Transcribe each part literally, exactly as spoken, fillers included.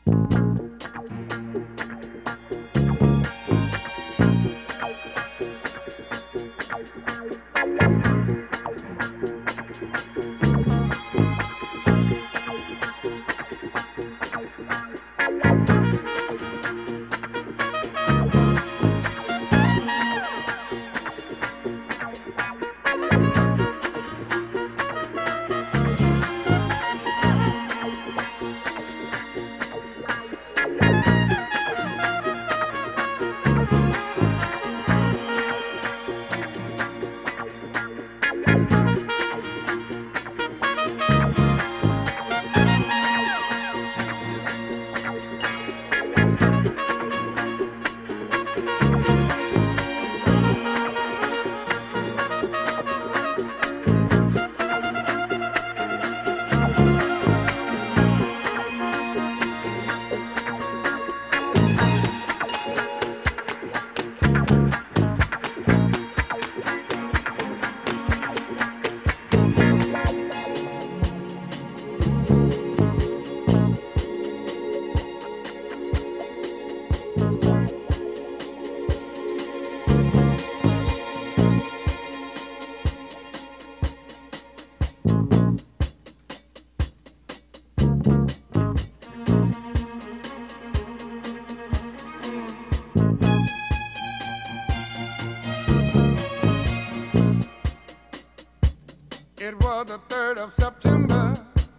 It was the third of September.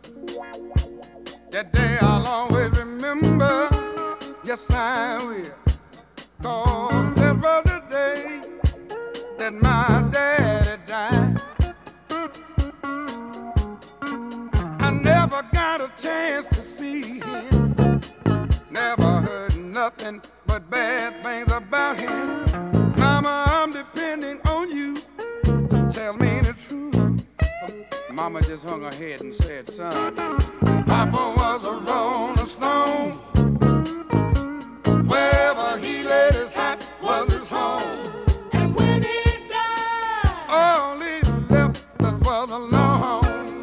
That day I'll always remember. Yes, I will. 'Cause that was the day that my daddy died. I never got a chance to see him. Never heard nothing but bad things about him. Mama, I'm depending on you to tell me the truth. Mama just hung her head and said, son, Papa was a rolling stone. Wherever he laid his hat was his home. And when he died, all he left us was alone.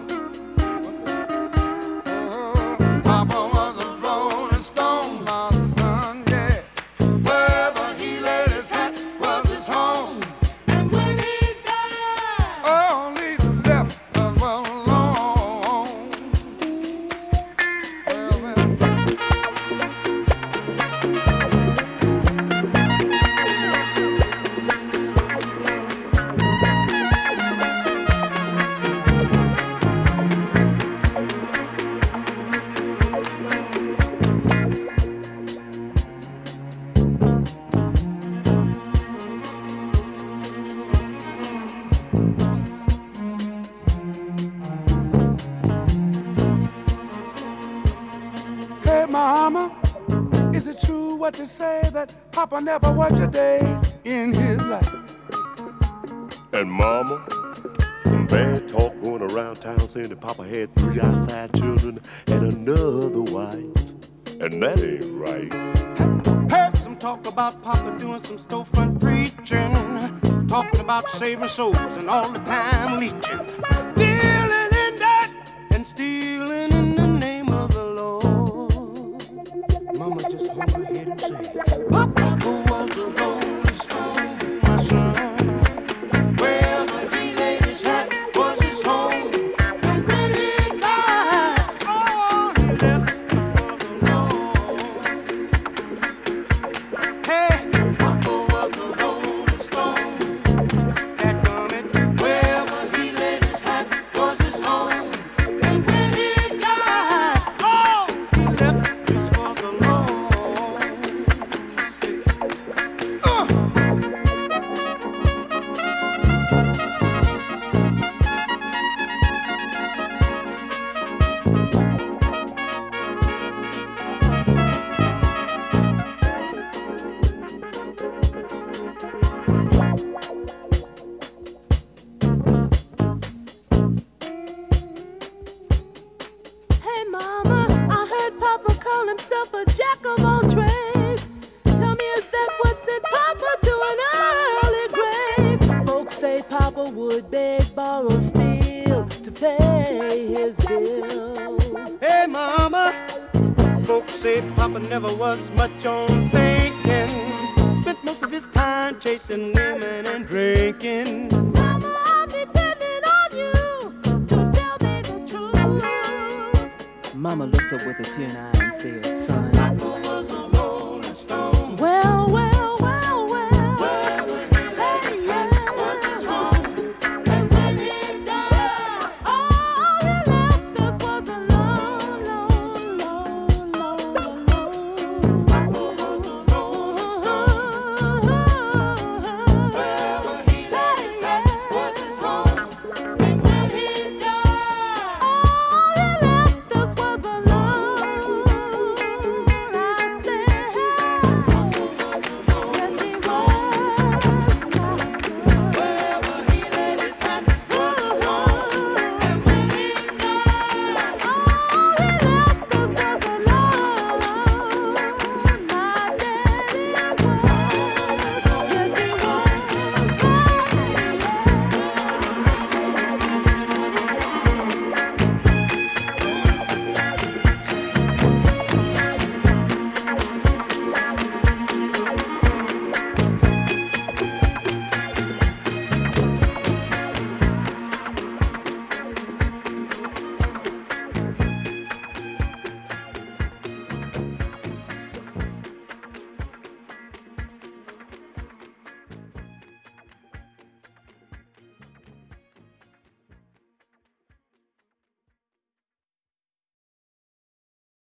Oh, Papa was a rolling stone, my son, yeah. Wherever he laid his hat was his home. And when he died, all he left us was alone. Well, well. Hey, Mama, is it true what they say that Papa never worked a day in his life? And Mama, some bad talk going around town saying that Papa had three outside children and another wife. And that ain't right. Heard some talk about Papa doing some storefront preaching, talking about saving souls and all the time leeching, dealing in that and stealing in the name of the Lord. Mama just hung her head and said, Papa was a rolling stone, my son. Wherever he laid his hat was his home. And when he died, all he left was alone. Hey, Papa was a rolling stone. That gummit, wherever he laid his hat was his home. And when he died, all he left us was alone. Uh. Hey Mama, I heard Papa call himself a jack of all trades. Tell me, is that what sent Papa to an early grave? Folks say Papa would beg, borrow, steal to pay his bills. Hey, Mama, Folks say Papa never was much on thinking. Spent most of his time chasing women and drinking. Mama, I'm depending on you to tell me the truth. Mama looked up with a tear in her eye and said, son,